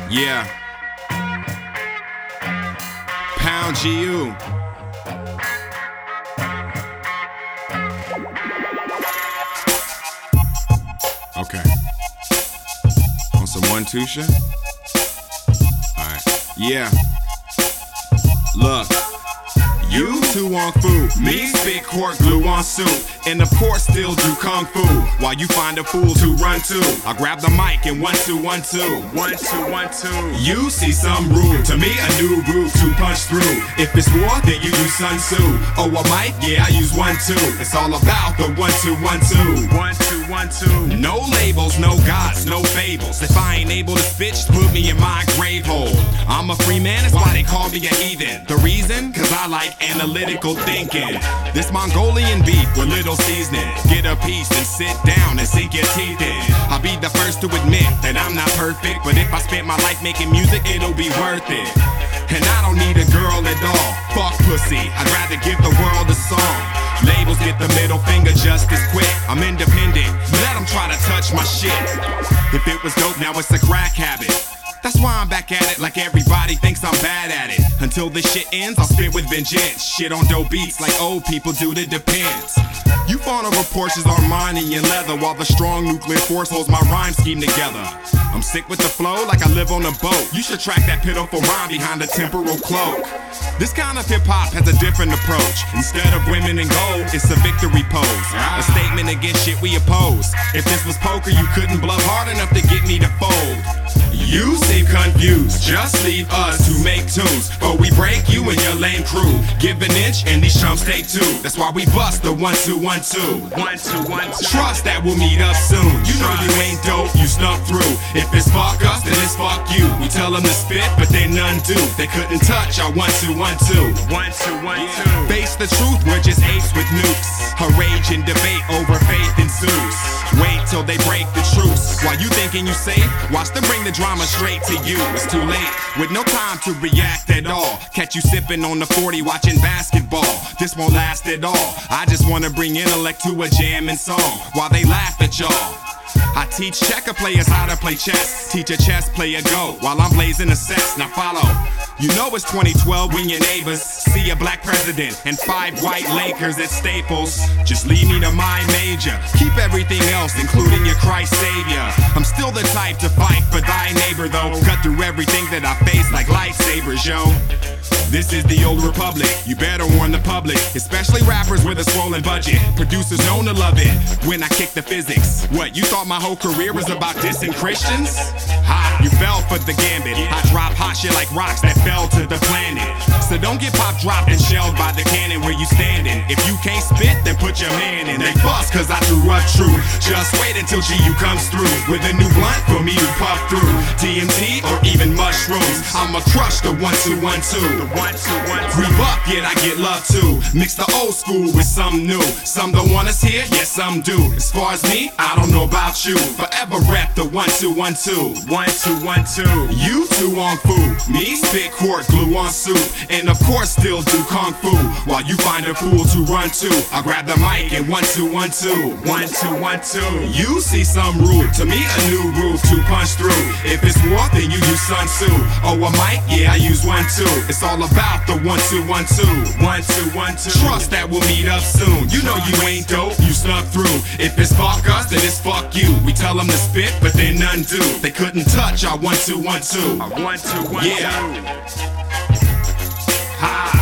Yeah. Pound GU. Okay. On some 1-2 shit? Alright. Yeah. Look. You two on food, me spit cork glue on soup, and of course still do kung fu. While you find a fool to run to, I grab the mic and 1-2, 1-2, 1-2, 1-2. You see some rule, to me a new groove to punch through. If it's war, then you use Sun Tzu. Oh, a mic, yeah, I use 1-2. It's all about the 1-2, 1-2, 1-2, 1-2. No labels, no gods, no fables. If I ain't able to spit, just put me in my grave hole. I'm a free man, that's why they call me a heathen. The reason? Cause I like analytical thinking. This Mongolian beef with little seasoning. Get a piece and sit down and sink your teeth in. I'll be the first to admit that I'm not perfect, but if I spent my life making music, it'll be worth it. And I don't need a girl at all. Fuck pussy, I'd rather give the world a song. Labels get the middle finger just as quick. I'm independent, let them try to touch my shit. If it was dope, now it's a crack habit. That's why I'm back at it like everybody thinks I'm bad at it. Until this shit ends, I'll spit with vengeance. Shit on dope beats like old people do, that depends. You fawn over Porsches, Armani and leather, while the strong nuclear force holds my rhyme scheme together. I'm sick with the flow like I live on a boat. You should track that pitiful rhyme behind a temporal cloak. This kind of hip-hop has a different approach. Instead of women in gold, it's a victory pose. A statement against shit we oppose. If this was poker, you couldn't bluff hard enough to get me to fold. You seem confused, just leave us to make tunes. But we break you and your lame crew. Give an inch and these chumps take two. That's why we bust the 1-2, 1-2, 1-2, 1-2. Trust that we'll meet up soon. You know you ain't dope, you snuck through. If it's fuck us, then it's fuck you. We tell them to spit, but they none do. They couldn't touch our 1-2, 1-2, 1-2, 1-2. Face the truth, we're just apes with nukes. A rage and debate over faith ensues. Wait till they break the truce. While you thinking you safe, watch them bring the drama straight to you. It's too late, with no time to react at all. Catch you sipping on the 40 watching basketball. This won't last at all. I just wanna bring intellect to a jamming song while they laugh at y'all. I teach checker players how to play chess. Teach a chess player go while I'm blazing the sets. Now follow. You know it's 2012 when your neighbors see a black president and 5 white Lakers at Staples. Just lead me to my major. Keep everything else, including your Christ Savior. I'm still the type to fight for thy neighbor though. Cut through everything that I face like lightsabers, yo. This is the old republic, you better warn the public. Especially rappers with a swollen budget. Producers known to love it when I kick the physics. What, you thought my whole career was about dissing Christians? Ha, you fell for the gambit. I drop hot shit like rocks that fell to the planet. So don't get pop dropped and shelled by the cannon where you standing. If you can't spit, then put your man in. They bust cause I threw up true. Just wait until GU comes through with a new blunt for me to puff through. TMT or even mushrooms, I'ma crush the 1-2, 1-2. Rebuff, yet I get love too. Mix the old school with some new. Some don't want us here, yes some do. As far as me, I don't know about you. Forever rap the 1-2, 1-2, 1-2, 1-2. You two on food, me spit cork glue on soup, and of course still do kung fu. While you find a fool to run to, I grab the mic and 1-2, 1-2, 1-2, 1-2. You see some rule, to me a new groove to punch through. If it's war, then you use Sun Tzu. Oh, a mic, yeah I use 1-2. It's all about the 1-2, 1-2, 1-2, 1-2. Trust that we'll meet up soon. You know you ain't dope, you snuck through. If it's fuck us, then it's fuck you. We tell them to spit, but they none do. They couldn't touch our 1-2, 1-2. 1-2, 1-2. Yeah. Ha.